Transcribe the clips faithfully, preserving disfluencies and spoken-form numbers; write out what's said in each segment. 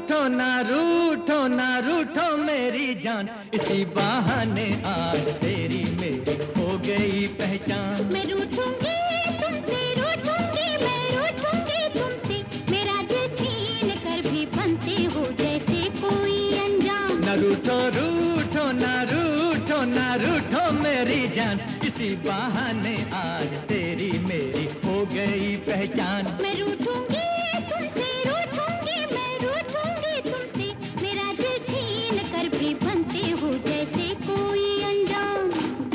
रूठो ना रूठो ना रूठो मेरी जान, इसी बहाने आज तेरी मेरी हो गई पहचान। मैं रूठूंगी तुमसे, रूठूंगी मैं रूठूंगी तुमसे, मेरा दिल छीन कर भी बनते हो जैसे कोई अनजान। ना रूठो रूठो ना रूठो ना रूठो मेरी जान, इसी बहाने आज तेरी मेरी हो गई पहचान। मैं रूठूंगी तुमसे, रूठूंगी मैं रूठूंगी तुमसे, मेरा दिल छीन कर भी बनते हो जैसे कोई अनजान।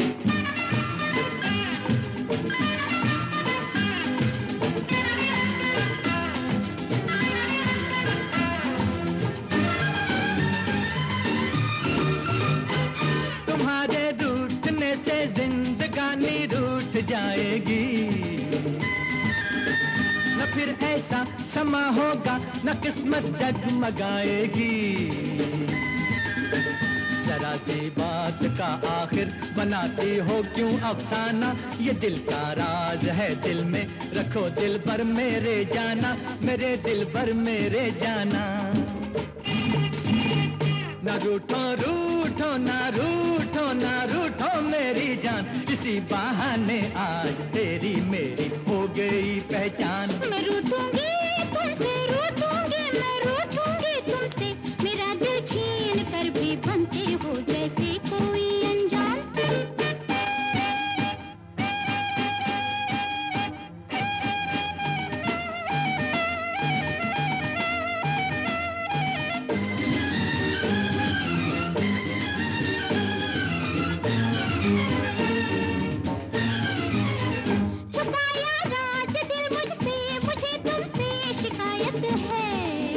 तुम्हारे रूठने से जिंदगानी रूठ जाएगी, न फिर ऐसा समा होगा न किस्मत जगमगाएगी। जरा सी बात का आखिर बनाती हो क्यों अफसाना, ये दिल का राज है दिल में रखो दिल भर मेरे जाना, मेरे दिल भर मेरे जाना। ना रूठो रूठो ना रूठो ना रूठो मेरी जान, इसी बहाने आज तेरी मेरी हो गई पहचान। मैं रूठूंगी तुमसे, रूठूंगी मैं रूठूंगी तुमसे, मेरा दिल छीन कर भी बनते हो जैसे कोई अनजान। छुपाया राज दिल मुझसे, मुझे तुमसे शिकायत है,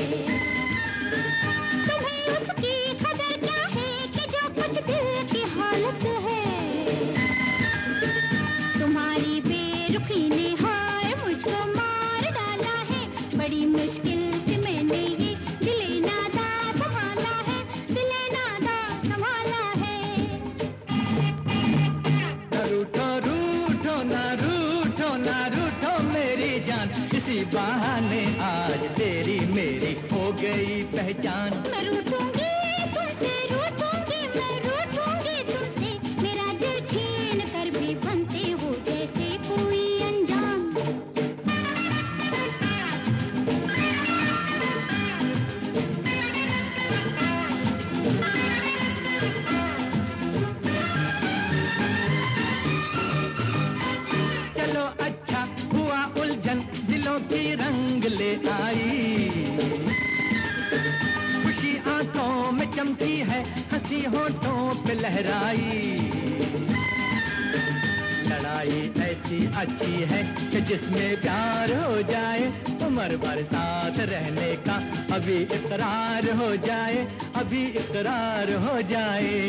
तुम्हें उसकी खबर क्या है कि जो कुछ दिल की हालत है। तुम्हारी बेरुखी ने हाय मुझको मार डाला है, बड़ी मुश्किल से मैंने ये दिले नादा संभाला है, दिले नादा संभाला है। ना रूठो रूठो ना रूठो ना रूठो मेरी जान, इसी बहाने आज तेरी मेरी हो गई पहचान। मैं रूठूंगी तुमसे, रूठूंगी मैं रूठूंगी तुमसे, मेरा दिल छीन कर भी बनते हो जैसे कोई अनजान। चलो अच्छा हुआ उलझन दिलों की रंग ले आई, खुशी आंखों में चमकी है हंसी होठों पे लहराई। लड़ाई ऐसी अच्छी है कि जिसमें प्यार हो जाए, उम्र भर साथ रहने का अभी इकरार हो जाए, अभी इकरार हो जाए।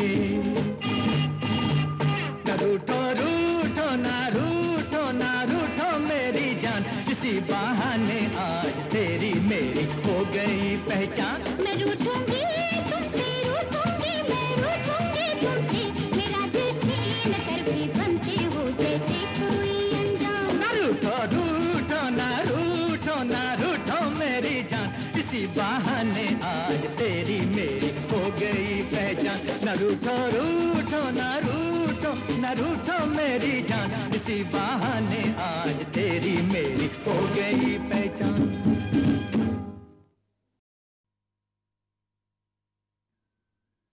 ना रूठो रूठो ना रूठो ना रूठो मेरी जान, इसी बहाने आज तेरी मेरी हो गई पहचान। मैं रूठूंगी तुमसे, रूठूंगी मैं रूठूंगी तुमसे, मेरा दिल छीन कर भी बनते हो जैसे कोई अनजान। ना रूठो रूठो ना रूठो ना रूठो मेरी जान, इसी बहाने आज तेरी मेरी हो गई पहचान। ना रूठो रूठो ना रूठो ना रूठो मेरी जान, इसी बहाने आज तेरी मेरी